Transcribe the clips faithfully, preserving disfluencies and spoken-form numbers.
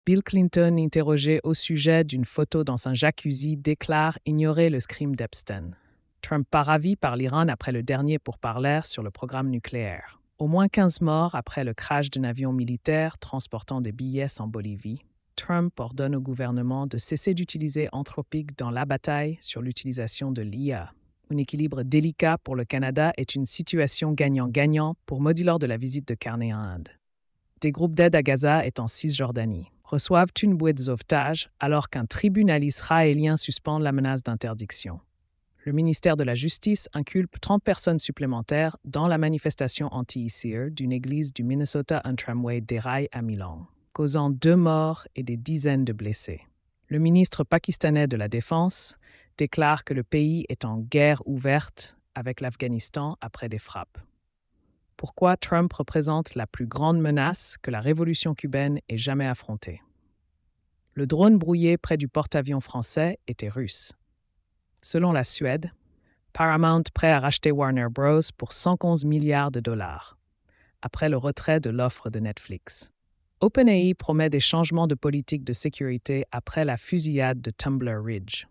Bill Clinton, interrogé au sujet d'une photo dans un jacuzzi, déclare ignorer le scream d'Epstein. Trump pas ravi par l'Iran après le dernier pourparlers sur le programme nucléaire. Au moins quinze morts après le crash d'un avion militaire transportant des billets en Bolivie. Trump ordonne au gouvernement de cesser d'utiliser Anthropic dans la bataille sur l'utilisation de l'I A. Un équilibre délicat pour le Canada est une situation gagnant-gagnant pour maudit lors de la visite de Carney en Inde. Des groupes d'aide à Gaza et en Cisjordanie reçoivent une bouée de sauvetage alors qu'un tribunal israélien suspend la menace d'interdiction. Le ministère de la Justice inculpe trente personnes supplémentaires dans la manifestation anti-ICIR d'une église du Minnesota un tramway déraille à Milan, causant deux morts et des dizaines de blessés. Le ministre pakistanais de la Défense déclare que le pays est en guerre ouverte avec l'Afghanistan après des frappes. Pourquoi Trump représente la plus grande menace que la révolution cubaine ait jamais affrontée. Le drone brouillé près du porte-avions français était russe. Selon la Suède, Paramount prêt à racheter Warner Bros. Pour cent onze milliards de dollars, après le retrait de l'offre de Netflix. OpenAI promet des changements de politique de sécurité après la fusillade de Tumbler Ridge.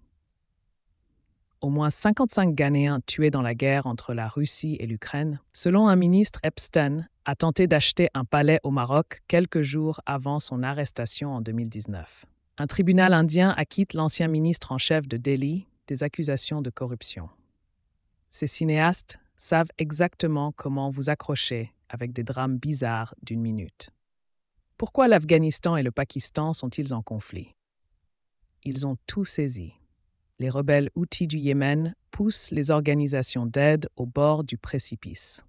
Au moins cinquante-cinq Ghanéens tués dans la guerre entre la Russie et l'Ukraine. Selon un ministre, Epstein a tenté d'acheter un palais au Maroc quelques jours avant son arrestation en deux mille dix-neuf. Un tribunal indien acquitte l'ancien ministre en chef de Delhi des accusations de corruption. Ces cinéastes savent exactement comment vous accrocher avec des drames bizarres d'une minute. Pourquoi l'Afghanistan et le Pakistan sont-ils en conflit? Ils ont tout saisi. Les rebelles houthis du Yémen poussent les organisations d'aide au bord du précipice.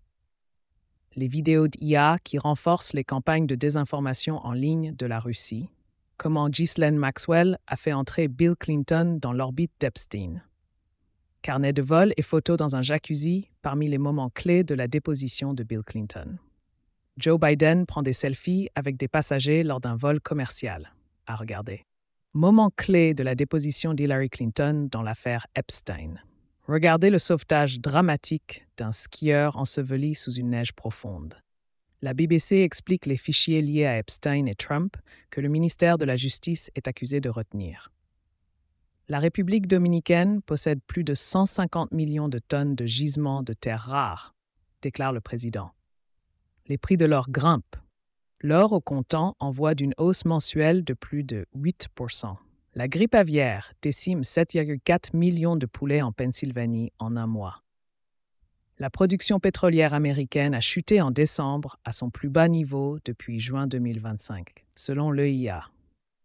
Les vidéos d'I A qui renforcent les campagnes de désinformation en ligne de la Russie. Comment Ghislaine Maxwell a fait entrer Bill Clinton dans l'orbite d'Epstein. Carnet de vol et photos dans un jacuzzi parmi les moments clés de la déposition de Bill Clinton. Joe Biden prend des selfies avec des passagers lors d'un vol commercial. À regarder. Moment clé de la déposition d'Hillary Clinton dans l'affaire Epstein. Regardez le sauvetage dramatique d'un skieur enseveli sous une neige profonde. La B B C explique les fichiers liés à Epstein et Trump que le ministère de la Justice est accusé de retenir. La République dominicaine possède plus de cent cinquante millions de tonnes de gisements de terres rares, déclare le président. Les prix de l'or grimpent. L'or au comptant en voie d'une hausse mensuelle de plus de huit pour cent. La grippe aviaire décime sept virgule quatre millions de poulets en Pennsylvanie en un mois. La production pétrolière américaine a chuté en décembre à son plus bas niveau depuis juin deux mille vingt-cinq, selon l'E I A.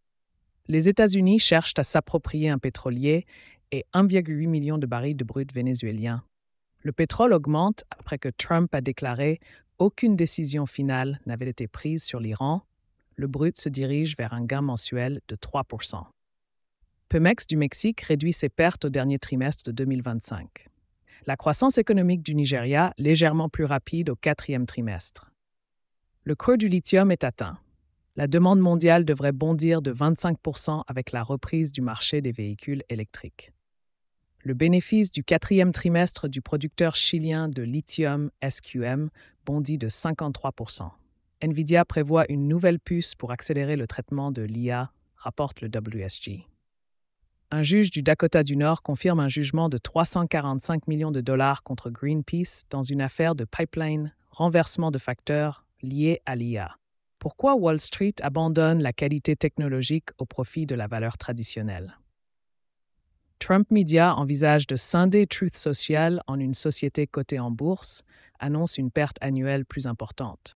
Les États-Unis cherchent à s'approprier un pétrolier et un virgule huit million de barils de brut vénézuélien. Le pétrole augmente après que Trump a déclaré aucune décision finale n'avait été prise sur l'Iran. Le brut se dirige vers un gain mensuel de trois pour cent. Pemex du Mexique réduit ses pertes au dernier trimestre de deux mille vingt-cinq. La croissance économique du Nigeria légèrement plus rapide au quatrième trimestre. Le cours du lithium est atteint. La demande mondiale devrait bondir de vingt-cinq pour cent avec la reprise du marché des véhicules électriques. Le bénéfice du quatrième trimestre du producteur chilien de lithium S Q M bondit de cinquante-trois pour cent. Nvidia prévoit une nouvelle puce pour accélérer le traitement de l'I A, rapporte le W S G. Un juge du Dakota du Nord confirme un jugement de trois cent quarante-cinq millions de dollars contre Greenpeace dans une affaire de pipeline, renversement de facteurs liés à l'I A. Pourquoi Wall Street abandonne la qualité technologique au profit de la valeur traditionnelle? Trump Media envisage de scinder Truth Social en une société cotée en bourse, annonce une perte annuelle plus importante.